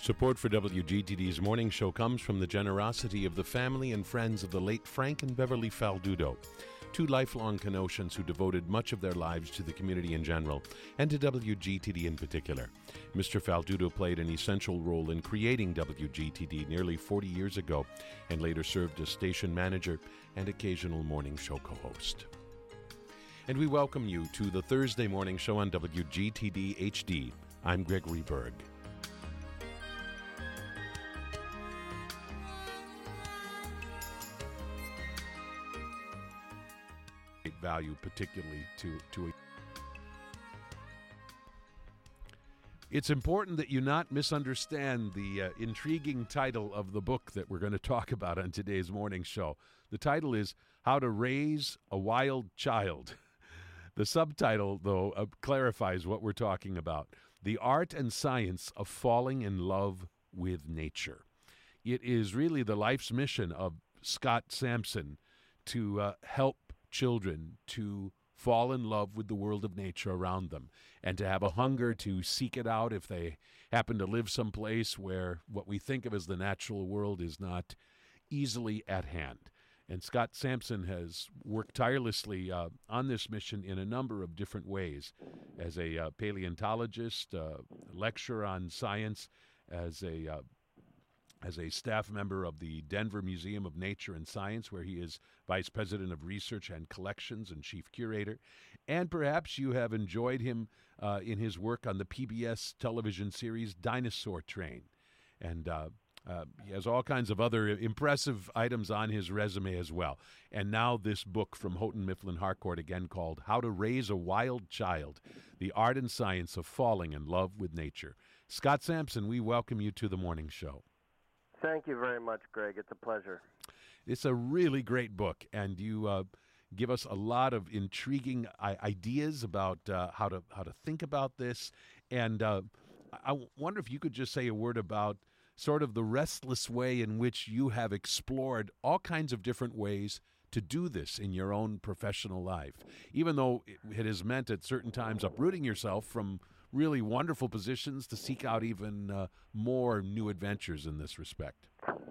Support for WGTD's morning show comes from the generosity of the family and friends of the late Frank and Beverly Faldudo, two lifelong Kenosans who devoted much of their lives to the community in general and to WGTD in particular. Mr. Faldudo played an essential role in creating WGTD nearly 40 years ago and later served as station manager and occasional morning show co-host. And we welcome you to the Thursday morning show on WGTD HD. I'm Gregory Berg. Value particularly to It's important that you not misunderstand the intriguing title of the book that we're going to talk about on today's morning show. The title is How to Raise a Wild Child. The subtitle, though, clarifies what we're talking about. The Art and Science of Falling in Love with Nature. It is really the life's mission of Scott Sampson to help children to fall in love with the world of nature around them and to have a hunger to seek it out if they happen to live someplace where what we think of as the natural world is not easily at hand. And Scott Sampson has worked tirelessly on this mission in a number of different ways, as a paleontologist, lecturer on science, as a staff member of the Denver Museum of Nature and Science, where he is Vice President of Research and Collections and Chief Curator. And perhaps you have enjoyed him in his work on the PBS television series Dinosaur Train. And he has all kinds of other impressive items on his resume as well. And now this book from Houghton Mifflin Harcourt, again called How to Raise a Wild Child, The Art and Science of Falling in Love with Nature. Scott Sampson, we welcome you to the morning show. Thank you very much, Greg. It's a pleasure. It's a really great book, and you give us a lot of intriguing ideas about how to think about this. And I wonder if you could just say a word about sort of the restless way in which you have explored all kinds of different ways to do this in your own professional life, even though it has meant at certain times uprooting yourself from really wonderful positions to seek out even more new adventures in this respect.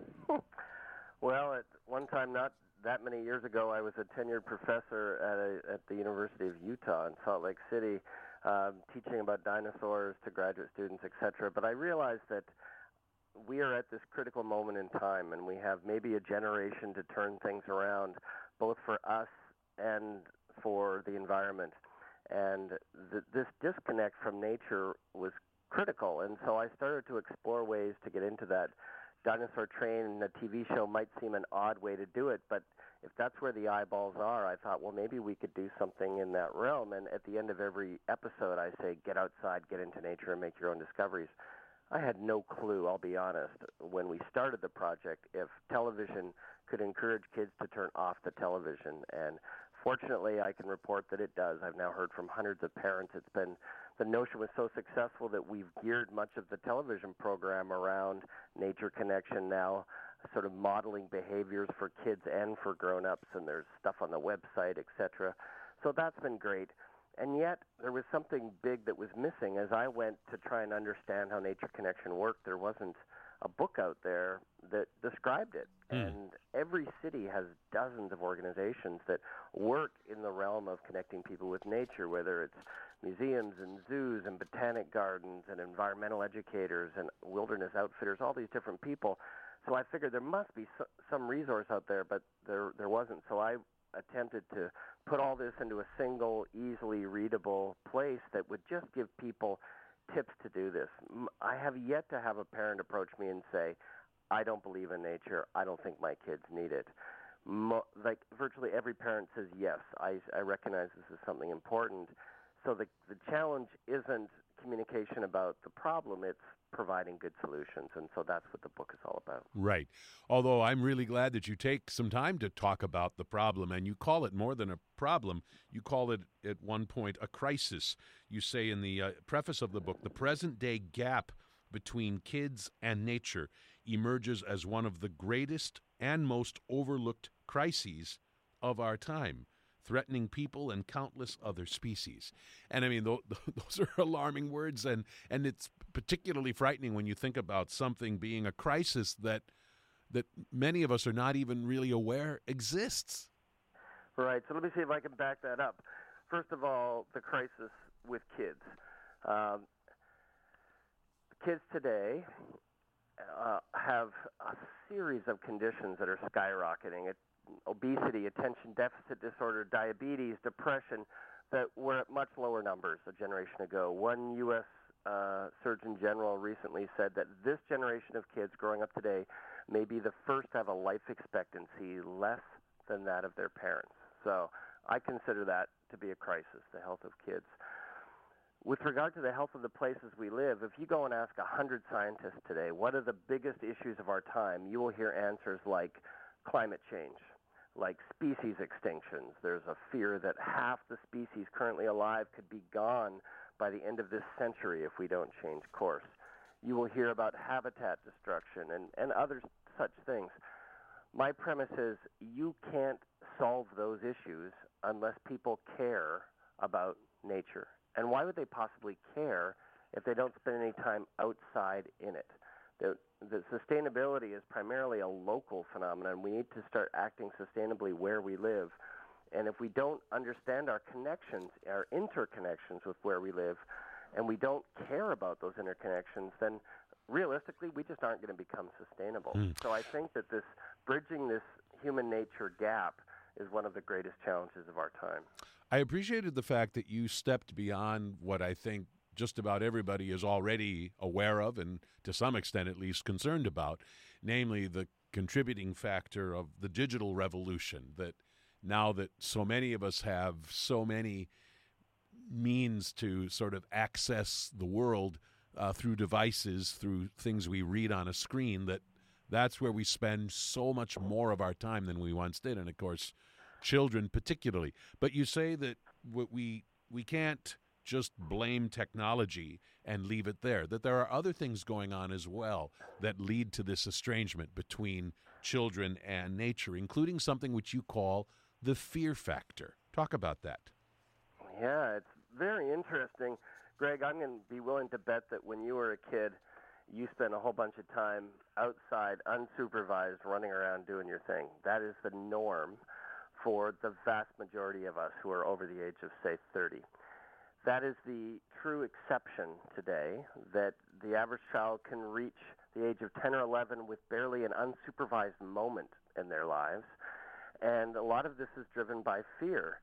Well, at one time, not that many years ago, I was a tenured professor at the University of Utah in Salt Lake City, teaching about dinosaurs to graduate students, etc. But I realized that we are at this critical moment in time, and we have maybe a generation to turn things around, both for us and for the environment. And this disconnect from nature was critical, and so I started to explore ways to get into that. Dinosaur Train, the TV show, might seem an odd way to do it, but if that's where the eyeballs are, I thought, well, maybe we could do something in that realm. And at the end of every episode, I say, get outside, get into nature, and make your own discoveries. I had no clue, I'll be honest, when we started the project, if television could encourage kids to turn off the television. And fortunately, I can report that it does. I've now heard from hundreds of parents. The notion was so successful that we've geared much of the television program around nature connection now, sort of modeling behaviors for kids and for grown-ups, and there's stuff on the website, etc. So that's been great. And yet, there was something big that was missing. As I went to try and understand how nature connection worked, there wasn't a book out there that described it. And every city has dozens of organizations that work in the realm of connecting people with nature, whether it's museums and zoos and botanic gardens and environmental educators and wilderness outfitters, all these different people. So I figured there must be some resource out there, but there wasn't. So I attempted to put all this into a single, easily readable place that would just give people tips to do this. I have yet to have a parent approach me and say, I don't believe in nature. I don't think my kids need it. Like virtually every parent says, yes, I recognize this is something important. So the challenge isn't communication about the problem, it's providing good solutions, and so that's what the book is all about. Right. Although I'm really glad that you take some time to talk about the problem, and you call it more than a problem. You call it, at one point, a crisis. You say in the preface of the book, the present-day gap between kids and nature emerges as one of the greatest and most overlooked crises of our time. threatening people and countless other species. And I mean, those are alarming words, and it's particularly frightening when you think about something being a crisis that many of us are not even really aware exists. Right. So let me see if I can back that up. First of all, the crisis with kids. Kids today have a series of conditions that are skyrocketing. Obesity, attention deficit disorder, diabetes, depression, that were at much lower numbers a generation ago. One U.S. Surgeon General recently said that this generation of kids growing up today may be the first to have a life expectancy less than that of their parents. So I consider that to be a crisis, the health of kids. With regard to the health of the places we live, if you go and ask 100 scientists today, what are the biggest issues of our time, you will hear answers like climate change, like species extinctions. There's a fear that half the species currently alive could be gone by the end of this century if we don't change course. You will hear about habitat destruction and other such things. My premise is you can't solve those issues unless people care about nature. And why would they possibly care if they don't spend any time outside in it? The sustainability is primarily a local phenomenon. We need to start acting sustainably where we live. And if we don't understand our connections, our interconnections with where we live, and we don't care about those interconnections, then realistically, we just aren't going to become sustainable. So I think that bridging this human nature gap is one of the greatest challenges of our time. I appreciated the fact that you stepped beyond what I think just about everybody is already aware of and to some extent at least concerned about, namely the contributing factor of the digital revolution, that now that so many of us have so many means to sort of access the world through devices, through things we read on a screen, that's where we spend so much more of our time than we once did, and of course children particularly. But you say that we can't just blame technology and leave it there, that there are other things going on as well that lead to this estrangement between children and nature, including something which you call the fear factor. Talk about that. Yeah, it's very interesting. Greg, I'm going to be willing to bet that when you were a kid, you spent a whole bunch of time outside, unsupervised, running around doing your thing. That is the norm for the vast majority of us who are over the age of, say, 30. That is the true exception today, that the average child can reach the age of 10 or 11 with barely an unsupervised moment in their lives. And a lot of this is driven by fear,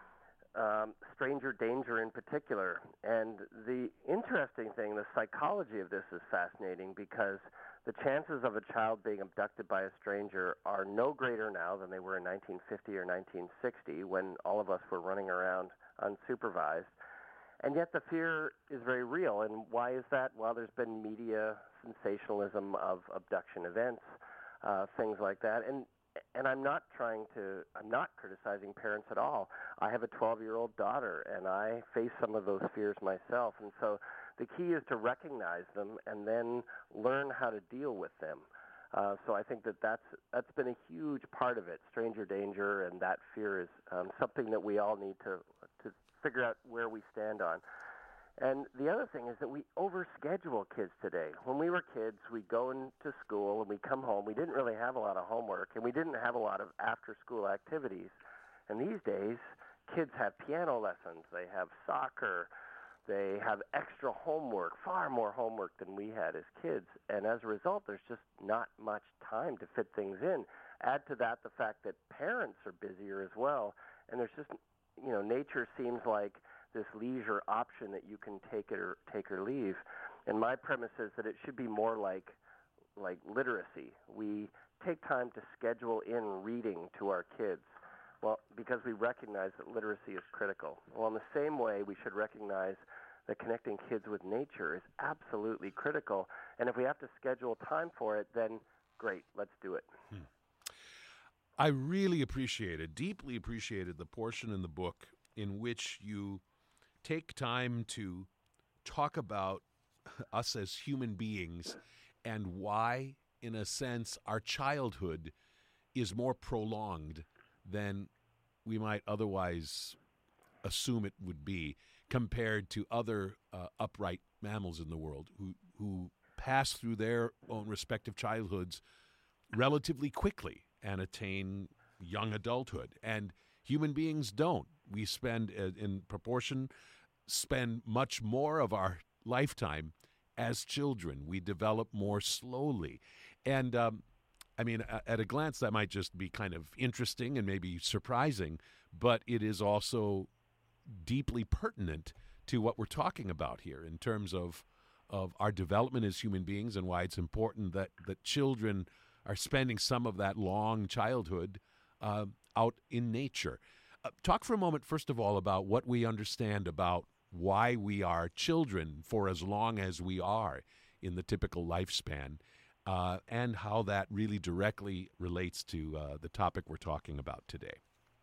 stranger danger in particular. And the interesting thing, the psychology of this is fascinating because the chances of a child being abducted by a stranger are no greater now than they were in 1950 or 1960 when all of us were running around unsupervised. And yet the fear is very real. And why is that? Well, there's been media sensationalism of abduction events, things like that. And I'm not criticizing parents at all. I have a 12-year-old daughter, and I face some of those fears myself. And so the key is to recognize them and then learn how to deal with them. So I think that's been a huge part of it. Stranger danger and that fear is something that we all need to figure out where we stand on. And the other thing is that we overschedule kids today. When we were kids, we'd go into school and we'd come home. We didn't really have a lot of homework, and we didn't have a lot of after-school activities. And these days, kids have piano lessons, they have soccer, they have extra homework, far more homework than we had as kids. And as a result, there's just not much time to fit things in. Add to that the fact that parents are busier as well, and there's just, nature seems like this leisure option that you can take it or leave. And my premise is that it should be more like literacy. We take time to schedule in reading to our kids, well, because we recognize that literacy is critical. Well, in the same way, we should recognize that connecting kids with nature is absolutely critical. And if we have to schedule time for it, then great, let's do it. I really deeply appreciated the portion in the book in which you take time to talk about us as human beings and why, in a sense, our childhood is more prolonged than we might otherwise assume it would be compared to other upright mammals in the world who pass through their own respective childhoods relatively quickly and attain young adulthood. And human beings don't. We spend, in proportion, spend much more of our lifetime as children. We develop more slowly. And at a glance, that might just be kind of interesting and maybe surprising, but it is also deeply pertinent to what we're talking about here in terms of our development as human beings and why it's important that children are spending some of that long childhood out in nature. Talk for a moment, first of all, about what we understand about why we are children for as long as we are in the typical lifespan, and how that really directly relates to the topic we're talking about today.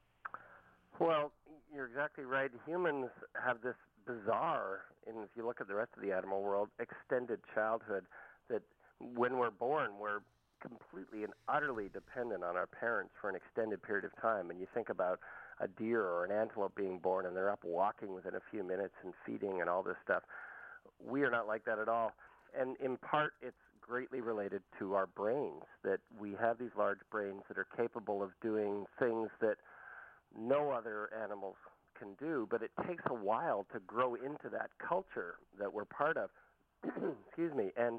Well, you're exactly right. Humans have this bizarre, and if you look at the rest of the animal world, extended childhood that when we're born, we're completely and utterly dependent on our parents for an extended period of time. And you think about a deer or an antelope being born, and they're up walking within a few minutes and feeding and all this stuff. We are not like that at all. And in part, it's greatly related to our brains, that we have these large brains that are capable of doing things that no other animals can do, but it takes a while to grow into that culture that we're part of. Excuse me. And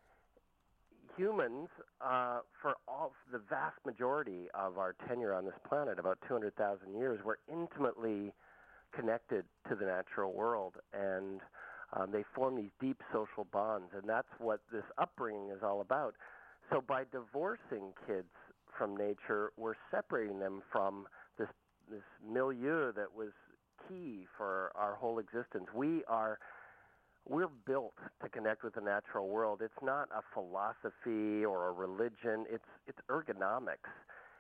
humans, for the vast majority of our tenure on this planet, about 200,000 years, we're intimately connected to the natural world, and they form these deep social bonds, and that's what this upbringing is all about. So by divorcing kids from nature, we're separating them from this milieu that was key for our whole existence. We're built to connect with the natural world. It's not a philosophy or a religion. It's ergonomics.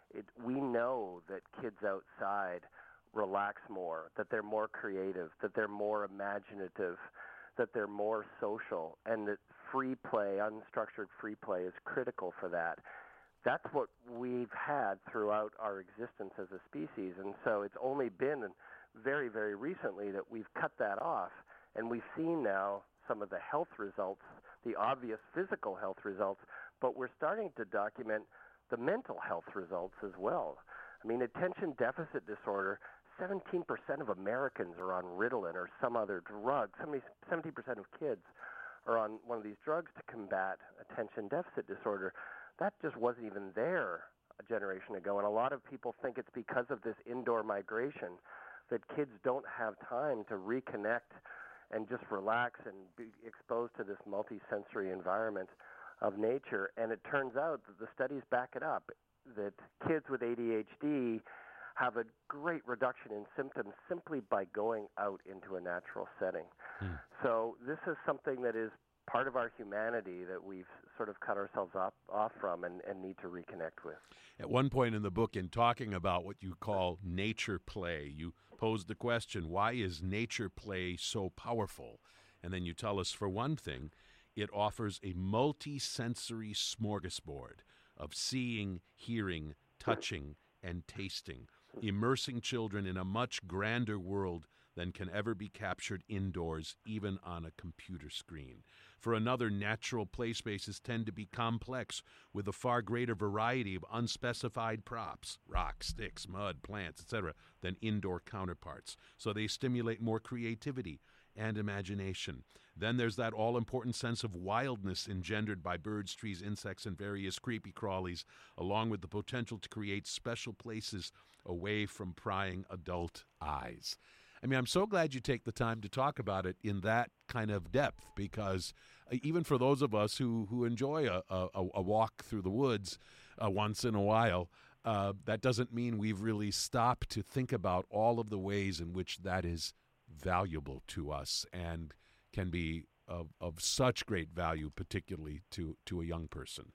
We know that kids outside relax more, that they're more creative, that they're more imaginative, that they're more social, and that free play, unstructured free play, is critical for that. That's what we've had throughout our existence as a species, and so it's only been very, very recently that we've cut that off, and we've seen now some of the health results, the obvious physical health results, but we're starting to document the mental health results as well. I mean, attention deficit disorder, 17% of Americans are on Ritalin or some other drug. 70% of kids are on one of these drugs to combat attention deficit disorder. That just wasn't even there a generation ago, and a lot of people think it's because of this indoor migration that kids don't have time to reconnect and just relax and be exposed to this multi-sensory environment of nature. And it turns out that the studies back it up, that kids with ADHD have a great reduction in symptoms simply by going out into a natural setting. So this is something that is part of our humanity that we've sort of cut ourselves off from and need to reconnect with. At one point in the book, in talking about what you call nature play, you posed the question, why is nature play so powerful? And then you tell us, for one thing, it offers a multi-sensory smorgasbord of seeing, hearing, touching, and tasting, immersing children in a much grander world than can ever be captured indoors, even on a computer screen. For another, natural play spaces tend to be complex, with a far greater variety of unspecified props, rocks, sticks, mud, plants, etc., than indoor counterparts. So they stimulate more creativity and imagination. Then there's that all-important sense of wildness engendered by birds, trees, insects, and various creepy crawlies, along with the potential to create special places away from prying adult eyes. I mean, I'm so glad you take the time to talk about it in that kind of depth, because even for those of us who enjoy a walk through the woods once in a while, that doesn't mean we've really stopped to think about all of the ways in which that is valuable to us and can be of such great value, particularly to a young person.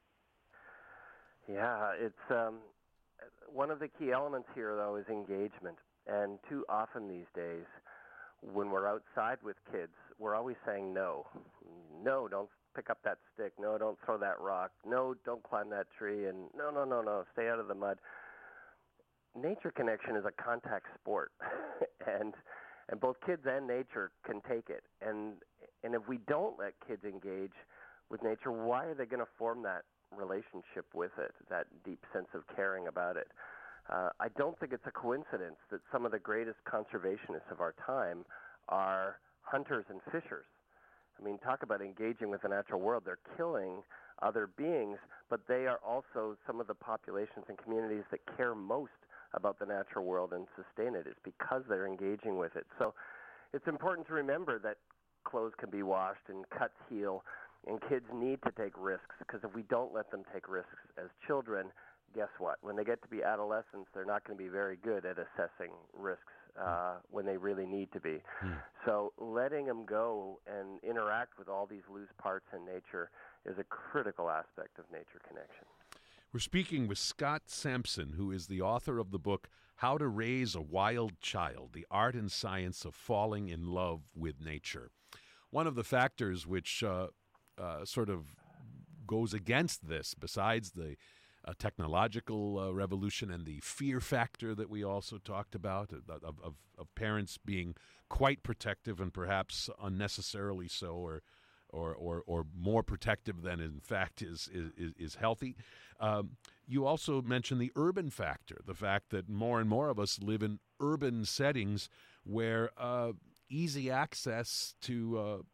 Yeah, it's one of the key elements here, though, is engagement. And too often these days, when we're outside with kids, we're always saying no. No, don't pick up that stick. No, don't throw that rock. No, don't climb that tree. And no, stay out of the mud. nature connection is a contact sport, and both kids and nature can take it. And if we don't let kids engage with nature, why are they going to form that relationship with it, that deep sense of caring about it? I don't think it's a coincidence that some of the greatest conservationists of our time are hunters and fishers. I mean, talk about engaging with the natural world. They're killing other beings, but they are also some of the populations and communities that care most about the natural world and sustain it. It's because they're engaging with it. So it's important to remember that clothes can be washed and cuts heal, and kids need to take risks, because if we don't let them take risks as children, guess what? When they get to be adolescents, they're not going to be very good at assessing risks when they really need to be. So letting them go and interact with all these loose parts in nature is a critical aspect of nature connection. We're speaking with Scott Sampson, who is the author of the book, How to Raise a Wild Child, The Art and Science of Falling in Love with Nature. One of the factors which sort of goes against this, besides the technological revolution and the fear factor that we also talked about, of parents being quite protective and perhaps unnecessarily so, or more protective than in fact is healthy. You also mentioned the urban factor, the fact that more and more of us live in urban settings where easy access to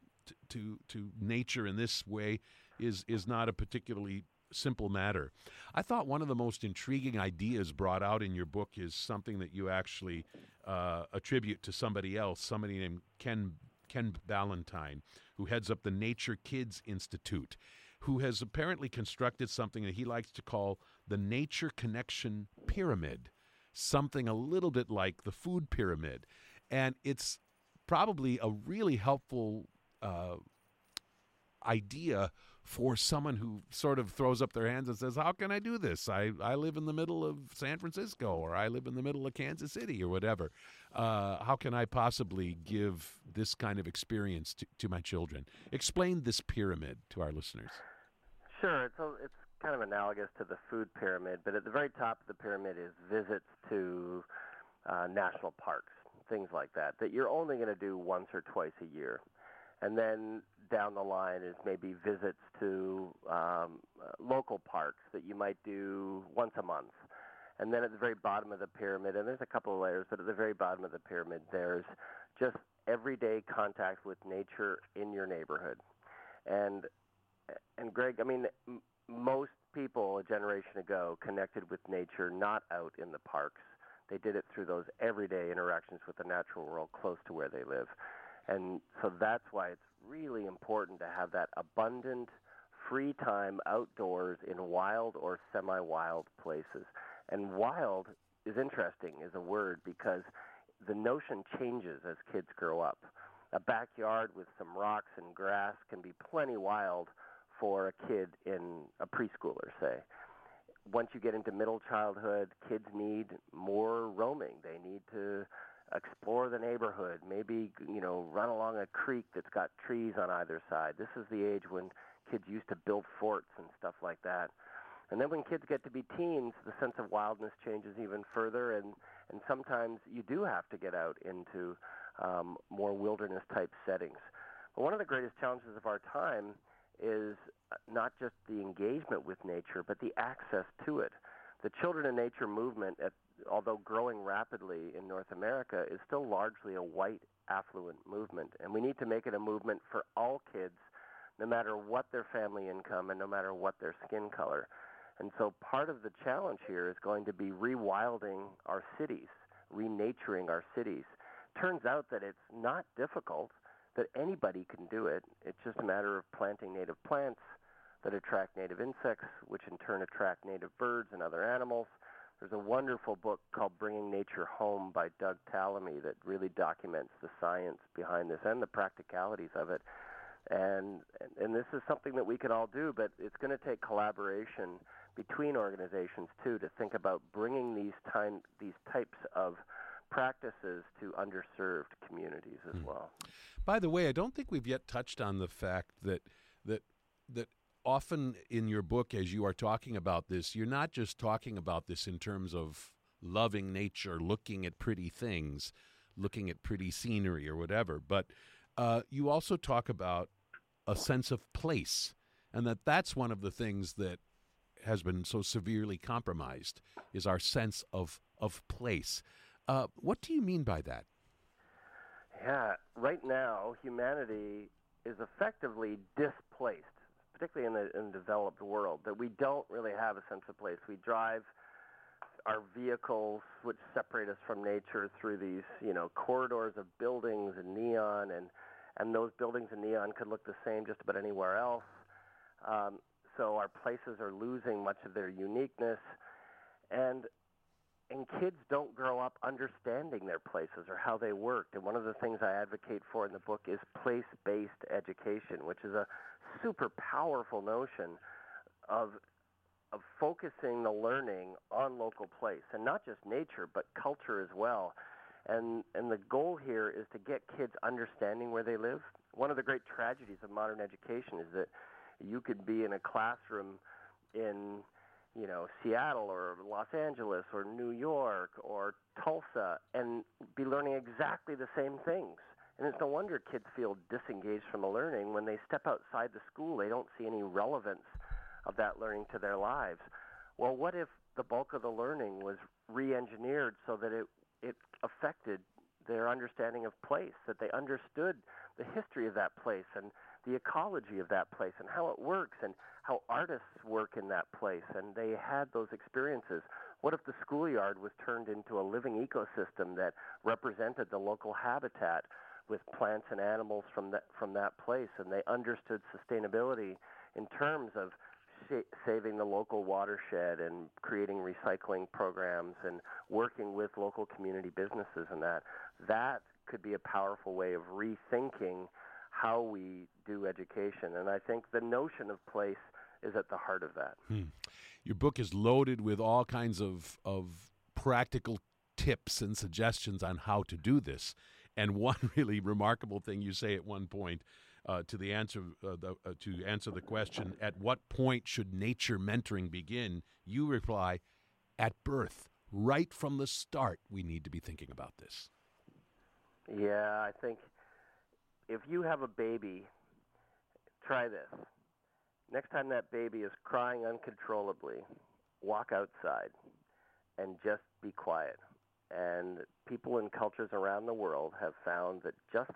nature in this way is not a particularly simple matter. I thought one of the most intriguing ideas brought out in your book is something that you actually attribute to somebody else, somebody named Ken Ballantyne, who heads up the Nature Kids Institute, who has apparently constructed something that he likes to call the Nature Connection Pyramid, something a little bit like the food pyramid. And it's probably a really helpful idea for someone who sort of throws up their hands and says, how can I do this? I live in the middle of San Francisco, or I live in the middle of Kansas City, or whatever. How can I possibly give this kind of experience to my children? Explain this pyramid to our listeners. Sure. It's kind of analogous to the food pyramid, but at the very top of the pyramid is visits to national parks, things like that you're only going to do once or twice a year. And then down the line is maybe visits to local parks that you might do once a month. And then at the very bottom of the pyramid, and there's a couple of layers, but at the very bottom of the pyramid, there's just everyday contact with nature in your neighborhood. And Greg, I mean, most people a generation ago connected with nature not out in the parks. They did it through those everyday interactions with the natural world close to where they live. And so that's why it's really important to have that abundant, free time outdoors in wild or semi-wild places. And wild is interesting as a word because the notion changes as kids grow up. A backyard with some rocks and grass can be plenty wild for a kid in a preschooler, say. Once you get into middle childhood, kids need more roaming. They need to explore the neighborhood, maybe, run along a creek that's got trees on either side. This is the age when kids used to build forts and stuff like that. And then when kids get to be teens, the sense of wildness changes even further, and sometimes you do have to get out into more wilderness-type settings. But one of the greatest challenges of our time is not just the engagement with nature, but the access to it. The Children in Nature movement, although growing rapidly in North America, is still largely a white, affluent movement. And we need to make it a movement for all kids, no matter what their family income and no matter what their skin color. And so part of the challenge here is going to be rewilding our cities, renaturing our cities. Turns out that it's not difficult, that anybody can do it. It's just a matter of planting native plants that attract native insects, which in turn attract native birds and other animals. There's a wonderful book called Bringing Nature Home by Doug Tallamy that really documents the science behind this and the practicalities of it. And this is something that we can all do, but it's going to take collaboration between organizations, too, to think about bringing these types of practices to underserved communities as well. By the way, I don't think we've yet touched on the fact that often in your book, as you are talking about this, you're not just talking about this in terms of loving nature, looking at pretty things, looking at pretty scenery or whatever. But you also talk about a sense of place, and that's one of the things that has been so severely compromised, is our sense of place. What do you mean by that? Yeah, right now, humanity is effectively displaced, particularly in the developed world, that we don't really have a sense of place. We drive our vehicles, which separate us from nature, through these, corridors of buildings and neon, and those buildings and neon could look the same just about anywhere else. So our places are losing much of their uniqueness, and kids don't grow up understanding their places or how they work. And one of the things I advocate for in the book is place-based education, which is a super powerful notion of focusing the learning on local place, and not just nature, but culture as well. And the goal here is to get kids understanding where they live. One of the great tragedies of modern education is that you could be in a classroom in, Seattle or Los Angeles or New York or Tulsa and be learning exactly the same things. And it's no wonder kids feel disengaged from the learning. When they step outside the school, they don't see any relevance of that learning to their lives. Well, what if the bulk of the learning was re-engineered so that it affected their understanding of place, that they understood the history of that place and the ecology of that place and how it works and how artists work in that place, and they had those experiences? What if the schoolyard was turned into a living ecosystem that represented the local habitat with plants and animals from that place, and they understood sustainability in terms of saving the local watershed and creating recycling programs and working with local community businesses, and that could be a powerful way of rethinking how we do education. And I think the notion of place is at the heart of that. Your book is loaded with all kinds of practical tips and suggestions on how to do this. And one really remarkable thing you say at one point, to answer the question, at what point should nature mentoring begin? You reply, at birth. Right from the start, we need to be thinking about this. Yeah, I think if you have a baby, try this. Next time that baby is crying uncontrollably, walk outside and just be quiet. And people in cultures around the world have found that just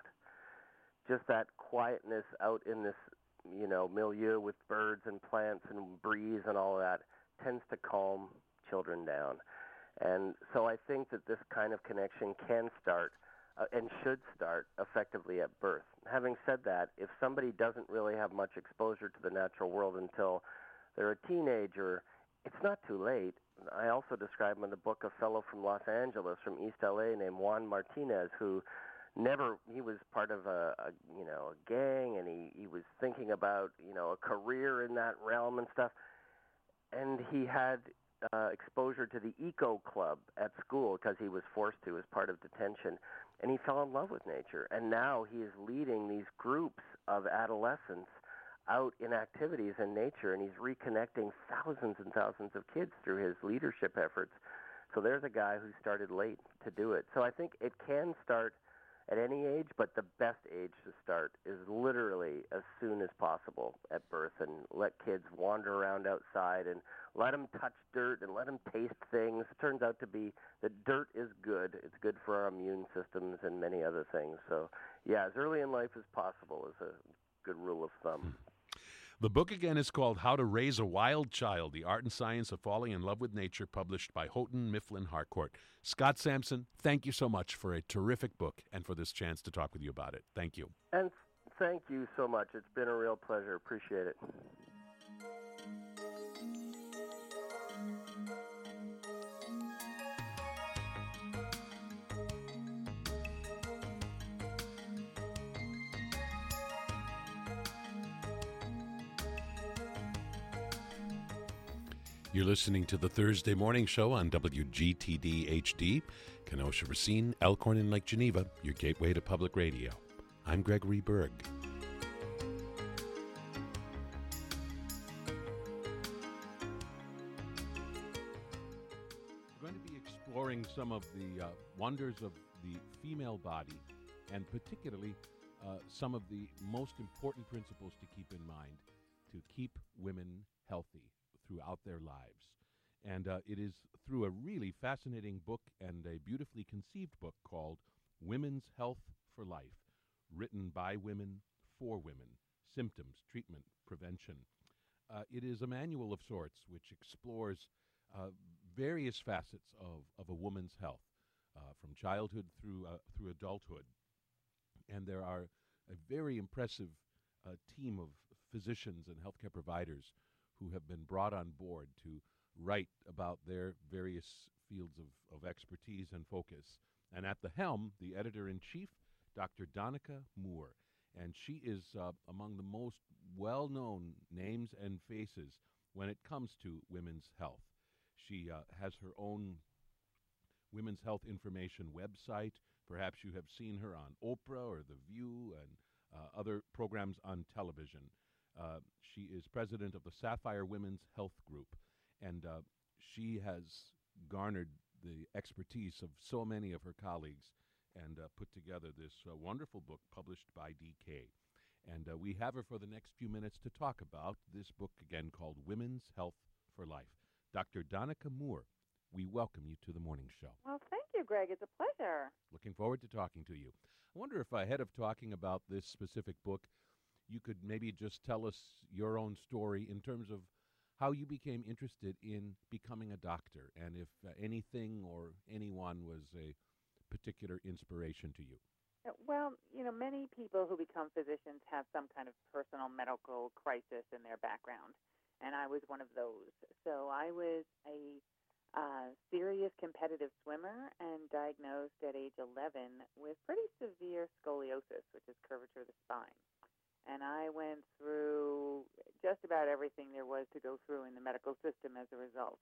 that quietness out in this, milieu with birds and plants and breeze and all that tends to calm children down. And so I think that this kind of connection can start and should start effectively at birth. Having said that, if somebody doesn't really have much exposure to the natural world until they're a teenager, it's not too late. I also describe in the book a fellow from Los Angeles, from East LA, named Juan Martinez, who he was part of a gang, and he was thinking about, a career in that realm and stuff. And he had exposure to the Eco Club at school because he was forced to as part of detention. And he fell in love with nature. And now he is leading these groups of adolescents out in activities in nature, and he's reconnecting thousands and thousands of kids through his leadership efforts. So there's a guy who started late to do it. So I think it can start at any age, but the best age to start is literally as soon as possible at birth, and let kids wander around outside and let them touch dirt and let them taste things. It turns out to be that dirt is good. It's good for our immune systems and many other things. So, yeah, as early in life as possible is a good rule of thumb. The book again is called How to Raise a Wild Child, The Art and Science of Falling in Love with Nature, published by Houghton Mifflin Harcourt. Scott Sampson, thank you so much for a terrific book and for this chance to talk with you about it. Thank you. And thank you so much. It's been a real pleasure. Appreciate it. You're listening to the Thursday Morning Show on WGTD HD, Kenosha, Racine, Elkhorn, and Lake Geneva, your gateway to public radio. I'm Gregory Berg. We're going to be some of the wonders of the female body, and particularly some of the most important principles to keep in mind to keep women healthy throughout their lives. And it is through a really fascinating book and a beautifully conceived book called Women's Health for Life, written by women for women, symptoms, treatment, prevention. It is a manual of sorts which explores various facets of a woman's health, from childhood through adulthood. And there are a very impressive team of physicians and healthcare providers who have been brought on board to write about their various fields of expertise and focus. And at the helm, the editor-in-chief, Dr. Donica Moore. And she is among the most well-known names and faces when it comes to women's health. She has her own women's health information website. Perhaps you have seen her on Oprah or The View and other programs on television. She is president of the Sapphire Women's Health Group, and she has garnered the expertise of so many of her colleagues and put together this wonderful book published by DK. And we have her for the next few minutes to talk about this book, again, called Women's Health for Life. Dr. Donica Moore, we welcome you to the morning show. Well, thank you, Greg. It's a pleasure. Looking forward to talking to you. I wonder if ahead of talking about this specific book, you could maybe just tell us your own story in terms of how you became interested in becoming a doctor, and if anything or anyone was a particular inspiration to you. Well, many people who become physicians have some kind of personal medical crisis in their background, and I was one of those. So I was a serious competitive swimmer and diagnosed at age 11 with pretty severe scoliosis, which is curvature of the spine. And I went through just about everything there was to go through in the medical system as a result.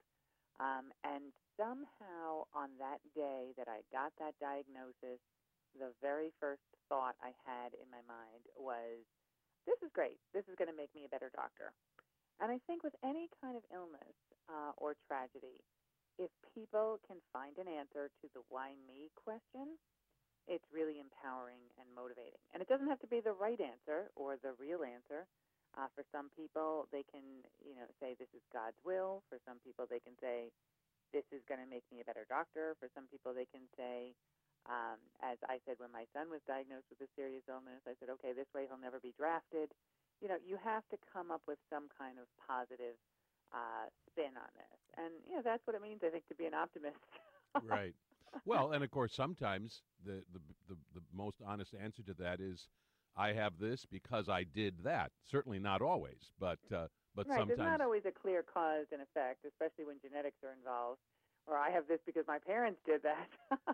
And somehow on that day that I got that diagnosis, the very first thought I had in my mind was, this is great. This is going to make me a better doctor. And I think with any kind of illness or tragedy, if people can find an answer to the why me question, it's really empowering and motivating. And it doesn't have to be the right answer or the real answer. For some people, they can, say this is God's will. For some people, they can say this is going to make me a better doctor. For some people, they can say, as I said when my son was diagnosed with a serious illness, I said, okay, this way he'll never be drafted. You have to come up with some kind of positive spin on this. And, that's what it means, I think, to be an optimist. Right. Well, and of course, sometimes the most honest answer to that is, I have this because I did that. Certainly not always, but right. Sometimes. There's not always a clear cause and effect, especially when genetics are involved. Or I have this because my parents did that.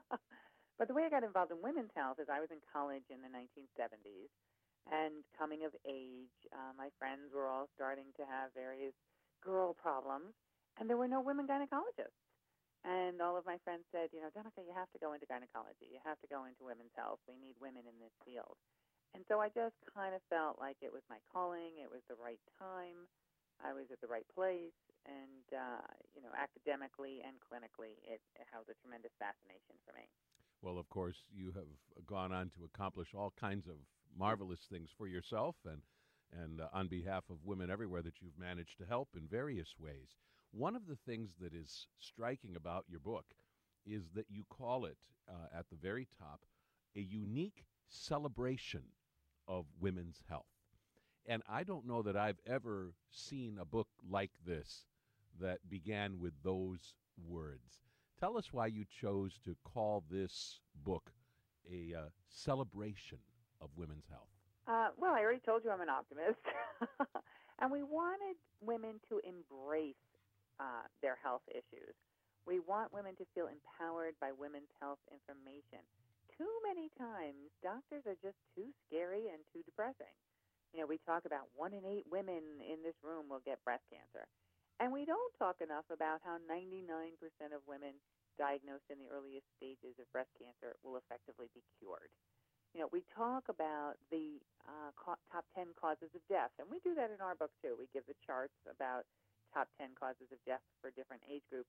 But the way I got involved in women's health is I was in college in the 1970s, and coming of age, my friends were all starting to have various girl problems, and there were no women gynecologists. And all of my friends said, Donica, you have to go into gynecology. You have to go into women's health. We need women in this field. And so I just kind of felt like it was my calling. It was the right time. I was at the right place. And, academically and clinically, it held a tremendous fascination for me. Well, of course, you have gone on to accomplish all kinds of marvelous things for yourself and on behalf of women everywhere that you've managed to help in various ways. One of the things that is striking about your book is that you call it, at the very top, a unique celebration of women's health. And I don't know that I've ever seen a book like this that began with those words. Tell us why you chose to call this book a celebration of women's health. Well, I already told you I'm an optimist. And we wanted women to embrace their health issues. We want women to feel empowered by women's health information. Too many times, doctors are just too scary and too depressing. We talk about 1 in 8 women in this room will get breast cancer. And we don't talk enough about how 99% of women diagnosed in the earliest stages of breast cancer will effectively be cured. We talk about the top 10 causes of death, and we do that in our book, too. We give the charts about top 10 causes of death for different age groups.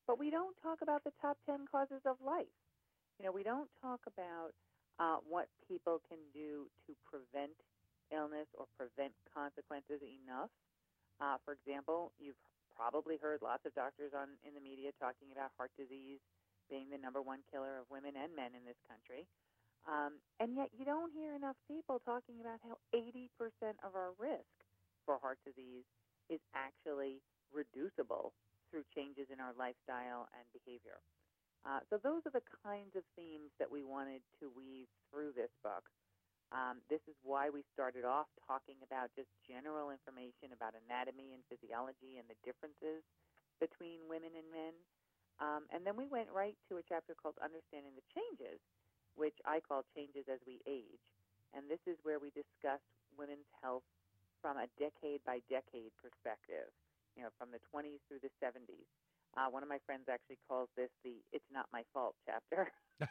But we don't talk about the top 10 causes of life. We don't talk about what people can do to prevent illness or prevent consequences enough. For example, you've probably heard lots of doctors in the media talking about heart disease being the number one killer of women and men in this country. And yet you don't hear enough people talking about how 80% of our risk for heart disease is actually reducible through changes in our lifestyle and behavior. So those are the kinds of themes that we wanted to weave through this book. This is why we started off talking about just general information about anatomy and physiology and the differences between women and men. And then we went right to a chapter called Understanding the Changes, which I call Changes as We Age. And this is where we discussed women's health from a decade-by-decade perspective, from the 20s through the 70s. One of my friends actually calls this the It's Not My Fault chapter.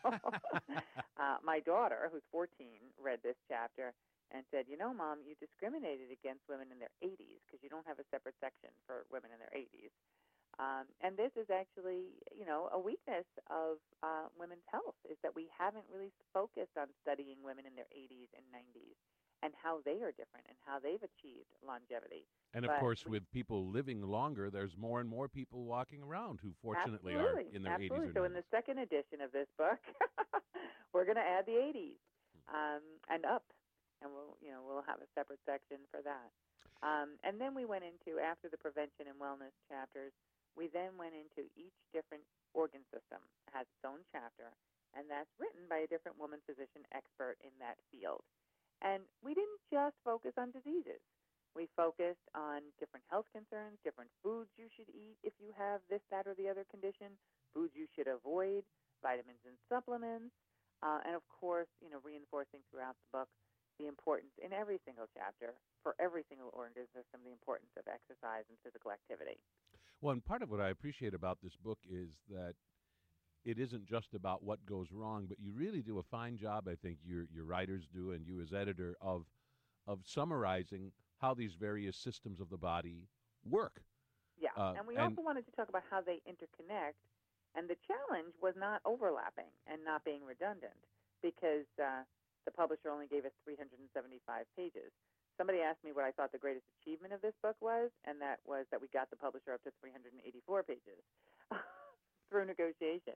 My daughter, who's 14, read this chapter and said, Mom, you discriminated against women in their 80s because you don't have a separate section for women in their 80s. And this is actually, a weakness of women's health, is that we haven't really focused on studying women in their 80s and 90s and how they are different and how they've achieved longevity. And, of course, with people living longer, there's more and more people walking around who fortunately are in their 80s or 90s. So in the second edition of this book, we're going to add the 80s and up, and we'll have a separate section for that. And then we went into, after the prevention and wellness chapters, we then went into each different organ system has its own chapter, and that's written by a different woman physician expert in that field. And we didn't just focus on diseases. We focused on different health concerns, different foods you should eat if you have this, that, or the other condition, foods you should avoid, vitamins and supplements, and of course, reinforcing throughout the book the importance in every single chapter for every single organ system, the importance of exercise and physical activity. Well, and part of what I appreciate about this book is that it isn't just about what goes wrong, but you really do a fine job, I think, your writers do, and you as editor, of summarizing how these various systems of the body work. Yeah, and we also wanted to talk about how they interconnect, and the challenge was not overlapping and not being redundant, because the publisher only gave us 375 pages. Somebody asked me what I thought the greatest achievement of this book was, and that was that we got the publisher up to 384 pages through negotiation.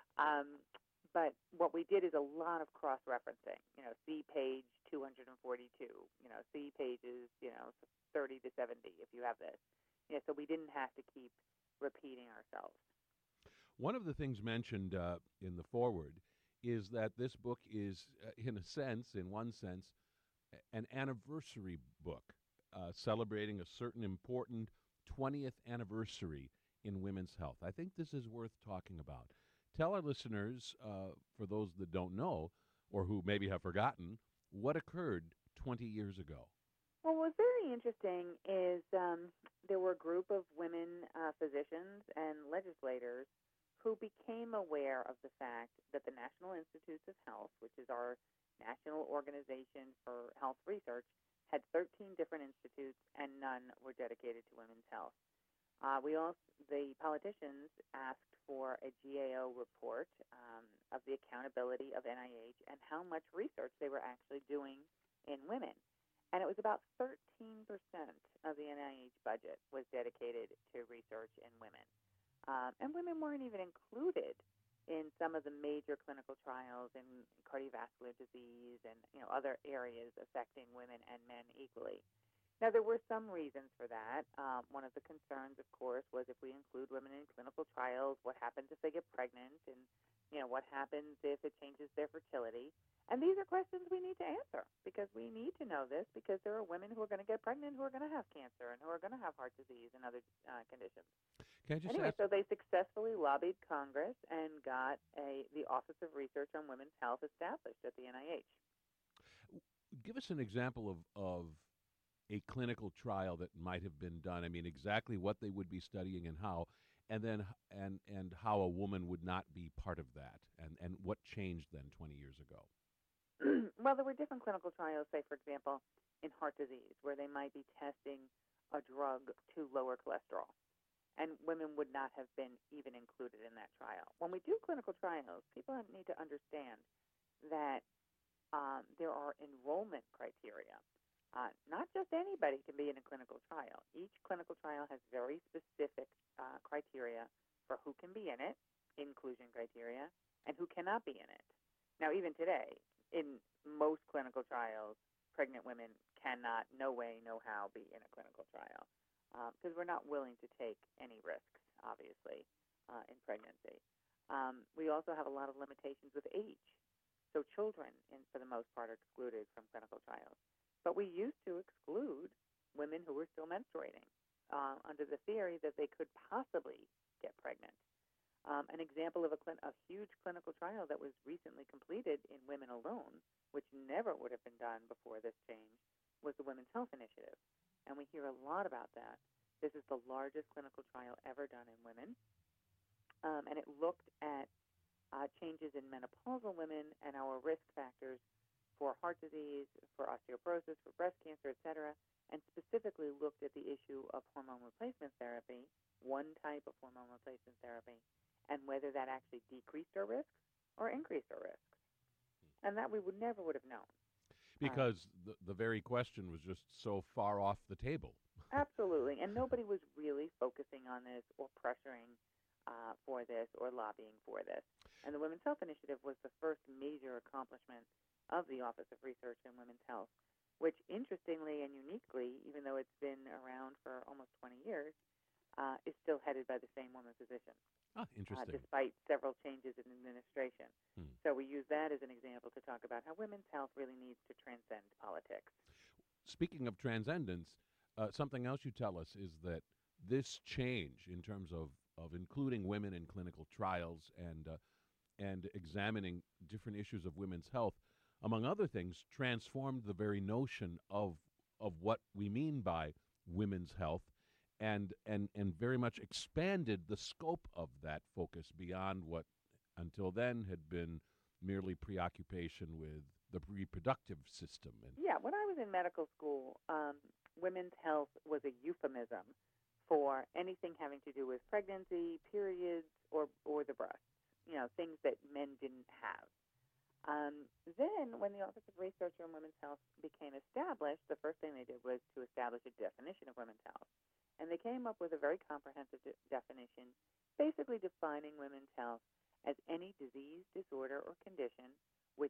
But what we did is a lot of cross-referencing. See page 242. See pages 30 to 70 if you have this. So we didn't have to keep repeating ourselves. One of the things mentioned in the foreword is that this book is, in one sense, an anniversary book, celebrating a certain important 20th anniversary in women's health. I think this is worth talking about. Tell our listeners, for those that don't know or who maybe have forgotten, what occurred 20 years ago. Well, what's very interesting is there were a group of women physicians and legislators who became aware of the fact that the National Institutes of Health, which is our national organization for health research, had 13 different institutes, and none were dedicated to women's health. The politicians asked for a GAO report of the accountability of NIH and how much research they were actually doing in women. And it was about 13% of the NIH budget was dedicated to research in women. And women weren't even included in some of the major clinical trials in cardiovascular disease and other areas affecting women and men equally. Now, there were some reasons for that. One of the concerns, of course, was if we include women in clinical trials, what happens if they get pregnant, and what happens if it changes their fertility. And these are questions we need to answer, because we need to know this, because there are women who are going to get pregnant who are going to have cancer and who are going to have heart disease and other conditions. Can I just Anyway, ask? so they successfully lobbied Congress and got the Office of Research on Women's Health established at the NIH. Give us an example of a clinical trial that might have been done. I mean, exactly what they would be studying and how, and then and how a woman would not be part of that, and what changed then 20 years ago. Well, there were different clinical trials, say, for example, in heart disease, where they might be testing a drug to lower cholesterol. and women would not have been even included in that trial. When we do clinical trials, people need to understand that there are enrollment criteria. Not just anybody can be in a clinical trial. Each clinical trial has very specific criteria for who can be in it, inclusion criteria, and who cannot be in it. Now, even today, in most clinical trials, pregnant women cannot, no way, no how, be in a clinical trial because we're not willing to take any risks, obviously, in pregnancy. We also have a lot of limitations with age. So children, for the most part, are excluded from clinical trials. But we used to exclude women who were still menstruating under the theory that they could possibly get pregnant. An example of a huge clinical trial that was recently completed in women alone, which never would have been done before this change, was the Women's Health Initiative. And we hear a lot about that. This is the largest clinical trial ever done in women. And it looked at changes in menopausal women and our risk factors for heart disease, for osteoporosis, for breast cancer, et cetera, and specifically looked at the issue of hormone replacement therapy, one type of hormone replacement therapy, and whether that actually decreased our risks or increased our risks. And that we never would have known. Because the very question was just so far off the table. Absolutely. And nobody was really focusing on this or pressuring for this or lobbying for this. And the Women's Health Initiative was the first major accomplishment of the Office of Research in Women's Health, which interestingly and uniquely, even though it's been around for almost 20 years, is still headed by the same woman physician. Interesting. Despite several changes in administration. So we use that as an example to talk about how women's health really needs to transcend politics. Speaking of transcendence, something else you tell us is that this change in terms of including women in clinical trials and examining different issues of women's health, among other things, transformed the very notion of what we mean by women's health and very much expanded the scope of that focus beyond what until then had been merely preoccupation with the reproductive system. Yeah, when I was in medical school, women's health was a euphemism for anything having to do with pregnancy, periods, or the breasts, things that men didn't have. Then, when the Office of Research on Women's Health became established, the first thing they did was to establish a definition of women's health. And they came up with a very comprehensive definition, basically defining women's health as any disease, disorder, or condition which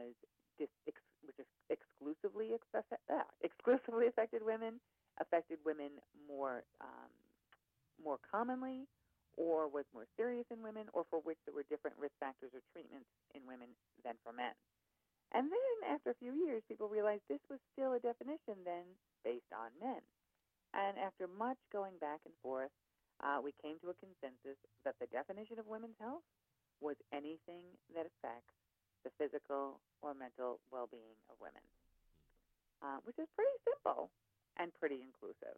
exclusively affected women more commonly, or was more serious in women, or for which there were different risk factors or treatments in women than for men. And then, after a few years, people realized this was still a definition then based on men. And after much going back and forth, we came to a consensus that the definition of women's health was anything that affects the physical or mental well-being of women, which is pretty simple and pretty inclusive.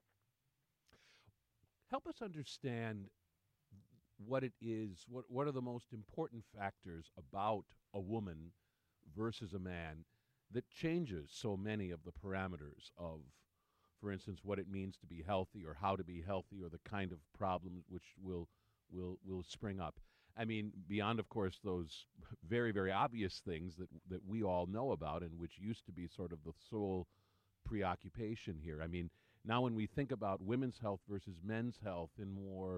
Help us understand what it is, what are the most important factors about a woman versus a man that changes so many of the parameters of, for instance, what it means to be healthy or how to be healthy or the kind of problems which will spring up. I mean, beyond, of course, those very, very obvious things that we all know about and which used to be sort of the sole preoccupation here. I mean, now when we think about women's health versus men's health in more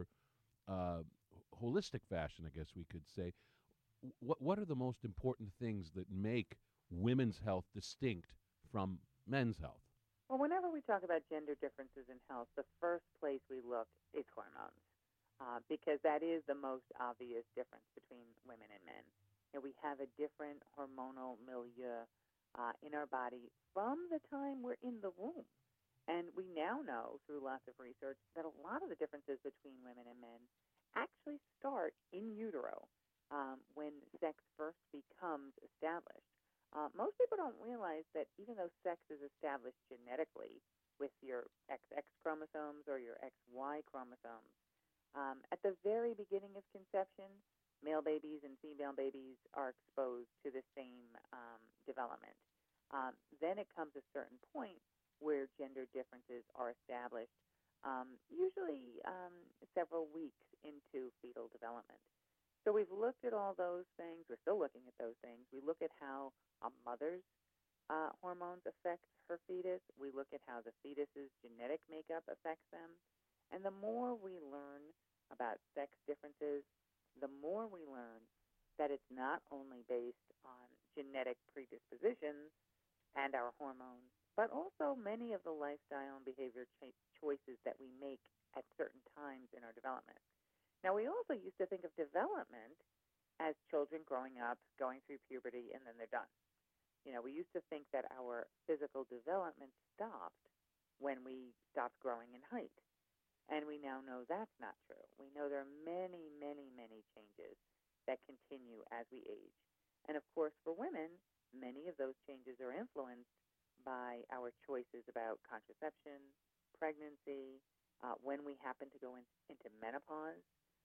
holistic fashion, I guess we could say, what are the most important things that make women's health distinct from men's health? Well, whenever we talk about gender differences in health, the first place we look is hormones, because that is the most obvious difference between women and men. And we have a different hormonal milieu in our body from the time we're in the womb. And we now know through lots of research that a lot of the differences between women and men actually start in utero when sex first becomes established. Most people don't realize that even though sex is established genetically with your XX chromosomes or your XY chromosomes, at the very beginning of conception, male babies and female babies are exposed to the same development. Then it comes a certain point where gender differences are established usually several weeks into fetal development. So we've looked at all those things. We're still looking at those things. We look at how a mother's hormones affect her fetus. We look at how the fetus's genetic makeup affects them. And the more we learn about sex differences, the more we learn that it's not only based on genetic predispositions and our hormones, but also many of the lifestyle and behavior choices that we make at certain times in our development. Now, we also used to think of development as children growing up, going through puberty, and then they're done. We used to think that our physical development stopped when we stopped growing in height. And we now know that's not true. We know there are many, many, many changes that continue as we age. And of course, for women, many of those changes are influenced by our choices about contraception, pregnancy, when we happen to go into menopause.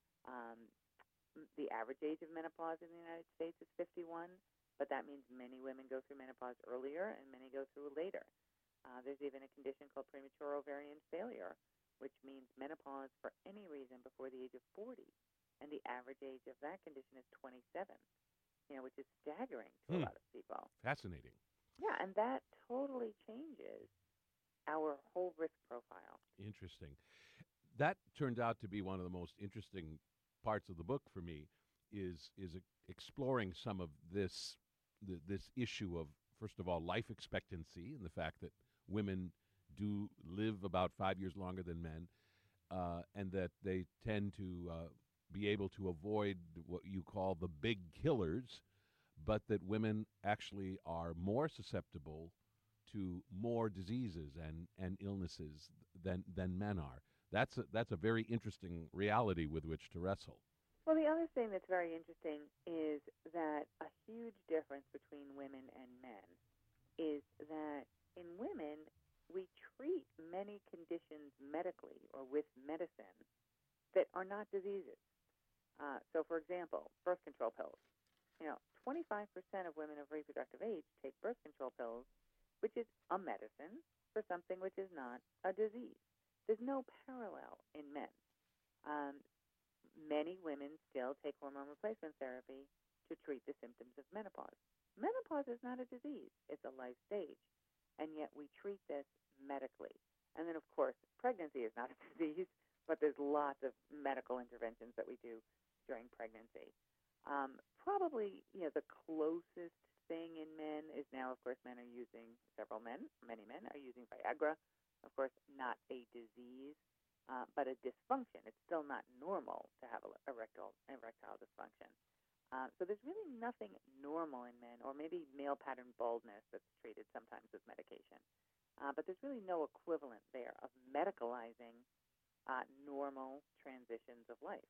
The average age of menopause in the United States is 51, but that means many women go through menopause earlier and many go through later. There's even a condition called premature ovarian failure, which means menopause for any reason before the age of 40. And the average age of that condition is 27, which is staggering to a lot of people. Fascinating. Yeah, and that totally changes our whole risk profile. Interesting. That turned out to be one of the most interesting parts of the book for me, is exploring some of this issue of, first of all, life expectancy and the fact that women do live about 5 years longer than men, and that they tend to be able to avoid what you call the big killers, but that women actually are more susceptible to more diseases and illnesses than men are. That's a very interesting reality with which to wrestle. Well, the other thing that's very interesting is that a huge difference between women and men is that in women, we treat many conditions medically or with medicine that are not diseases. So, for example, birth control pills. 25% of women of reproductive age take birth control pills, which is a medicine for something which is not a disease. There's no parallel in men. Many women still take hormone replacement therapy to treat the symptoms of menopause. Menopause is not a disease. It's a life stage. And yet we treat this medically. And then, of course, pregnancy is not a disease, but there's lots of medical interventions that we do during pregnancy. Probably, the closest thing in men is now, of course, many men are using Viagra. Of course, not a disease, but a dysfunction. It's still not normal to have erectile dysfunction. So there's really nothing normal in men, or maybe male pattern baldness that's treated sometimes with medication. But there's really no equivalent there of medicalizing normal transitions of life.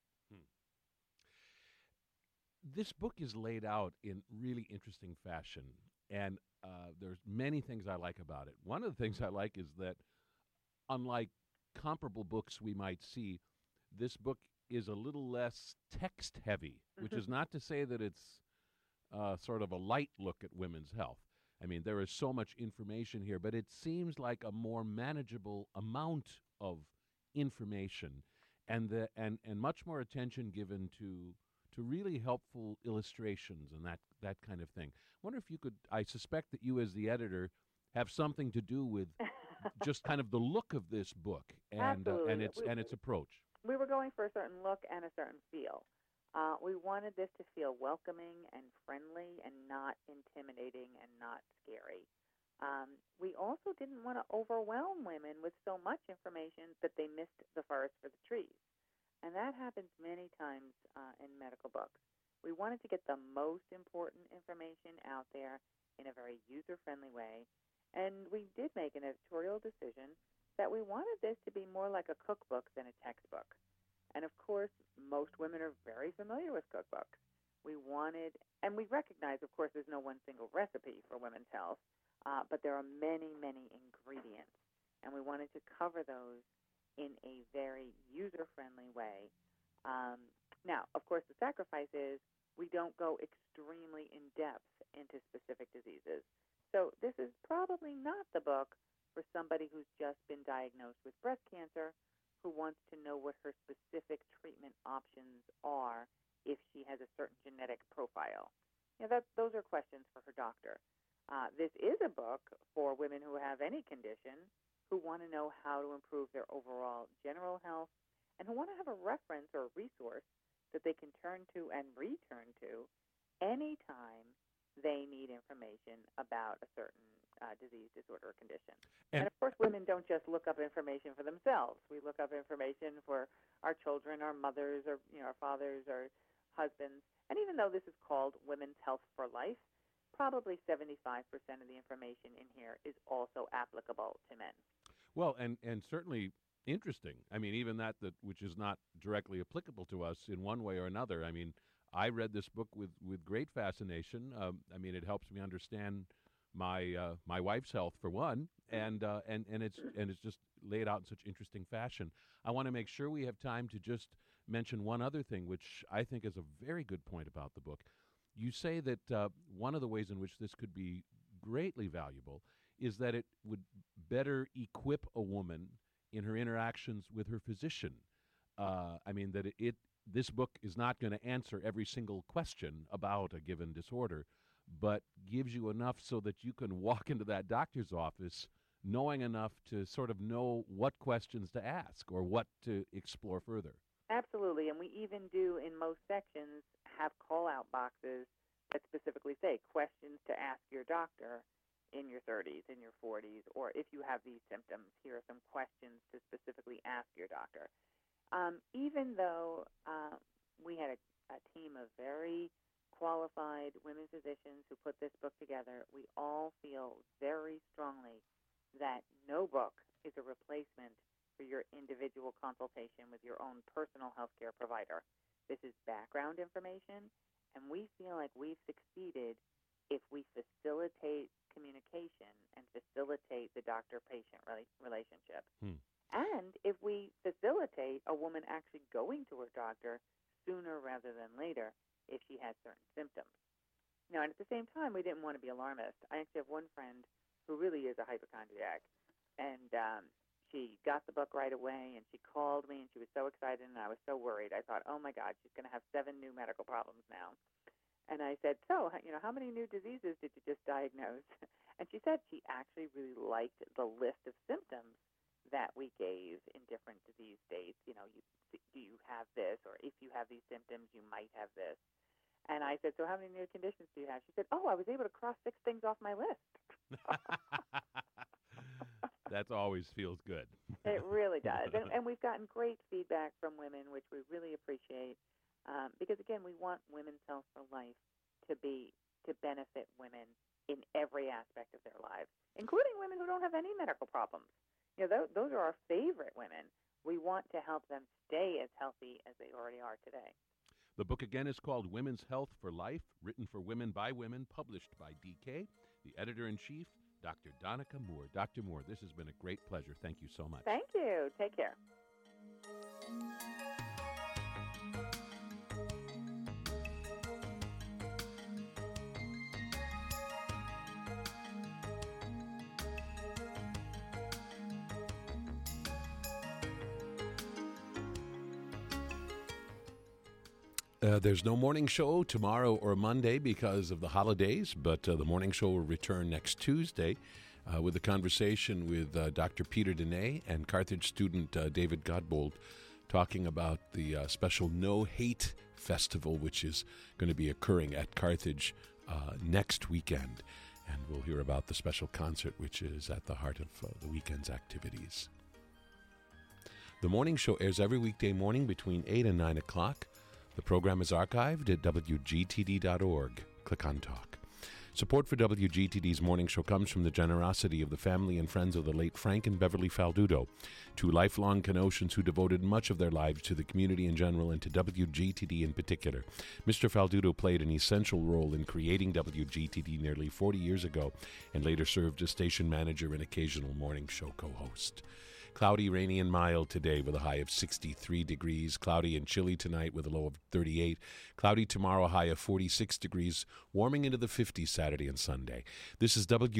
This book is laid out in really interesting fashion, and there's many things I like about it. One of the things I like is that, unlike comparable books we might see, this book is a little less text-heavy, which is not to say that it's sort of a light look at women's health. I mean, there is so much information here, but it seems like a more manageable amount of information, and much more attention given to really helpful illustrations and that kind of thing. I wonder if you could, I suspect that you as the editor have something to do with just kind of the look of this book and its approach. We were going for a certain look and a certain feel. We wanted this to feel welcoming and friendly and not intimidating and not scary. We also didn't want to overwhelm women with so much information that they missed the forest for the trees. And that happens many times in medical books. We wanted to get the most important information out there in a very user-friendly way. And we did make an editorial decision that we wanted this to be more like a cookbook than a textbook. And of course, most women are very familiar with cookbooks. We recognize, of course, there's no one single recipe for women's health, but there are many, many ingredients. And we wanted to cover those in a very user-friendly way. Now, of course, the sacrifice is we don't go extremely in-depth into specific diseases. So this is probably not the book for somebody who's just been diagnosed with breast cancer who wants to know what her specific treatment options are if she has a certain genetic profile. Those are questions for her doctor. This is a book for women who have any condition, who want to know how to improve their overall general health, and who want to have a reference or a resource that they can turn to and return to anytime they need information about a certain disease, disorder, or condition. And of course, women don't just look up information for themselves. We look up information for our children, our mothers, or our fathers, or husbands. And even though this is called Women's Health for Life, probably 75% of the information in here is also applicable to men. Well, and certainly interesting. I mean, even that which is not directly applicable to us in one way or another. I mean, I read this book with great fascination. I mean, it helps me understand my wife's health for one, and it's just laid out in such interesting fashion. I want to make sure we have time to just mention one other thing, which I think is a very good point about the book. You say that one of the ways in which this could be greatly valuable is that it would better equip a woman in her interactions with her physician. I mean, that this book is not going to answer every single question about a given disorder, but gives you enough so that you can walk into that doctor's office knowing enough to sort of know what questions to ask or what to explore further. Absolutely, and we even do in most sections have call-out boxes that specifically say questions to ask your doctor in your 30s, in your 40s, or if you have these symptoms, here are some questions to specifically ask your doctor. Even though we had a team of very qualified women physicians who put this book together, we all feel very strongly that no book is a replacement for your individual consultation with your own personal health care provider. This is background information, and we feel like we've succeeded if we facilitate communication and facilitate the doctor-patient relationship. And if we facilitate a woman actually going to her doctor sooner rather than later if she has certain symptoms. Now, and at the same time, we didn't want to be alarmist. I actually have one friend who really is a hypochondriac, and she got the book right away, and she called me, and she was so excited, and I was so worried. I thought, oh, my God, she's going to have 7 new medical problems now. And I said, so, how many new diseases did you just diagnose? And she said she actually really liked the list of symptoms that we gave in different disease states. Do you have this? Or if you have these symptoms, you might have this. And I said, so how many new conditions do you have? She said, I was able to cross 6 things off my list. That always feels good. It really does. And we've gotten great feedback from women, which we really appreciate. Because, again, we want Women's Health for Life to benefit women in every aspect of their lives, including women who don't have any medical problems. Those are our favorite women. We want to help them stay as healthy as they already are today. The book, again, is called Women's Health for Life, written for women by women, published by DK. The editor-in-chief, Dr. Donica Moore. Dr. Moore, this has been a great pleasure. Thank you so much. Thank you. Take care. There's no morning show tomorrow or Monday because of the holidays, but the morning show will return next Tuesday with a conversation with Dr. Peter Dene and Carthage student David Godbold talking about the special No Hate Festival, which is going to be occurring at Carthage next weekend. And we'll hear about the special concert, which is at the heart of the weekend's activities. The morning show airs every weekday morning between 8 and 9 o'clock. The program is archived at WGTD.org. Click on Talk. Support for WGTD's morning show comes from the generosity of the family and friends of the late Frank and Beverly Faldudo, 2 lifelong Kenosans who devoted much of their lives to the community in general and to WGTD in particular. Mr. Faldudo played an essential role in creating WGTD nearly 40 years ago and later served as station manager and occasional morning show co-host. Cloudy, rainy, and mild today with a high of 63 degrees. Cloudy and chilly tonight with a low of 38. Cloudy tomorrow, high of 46 degrees. Warming into the 50s Saturday and Sunday. This is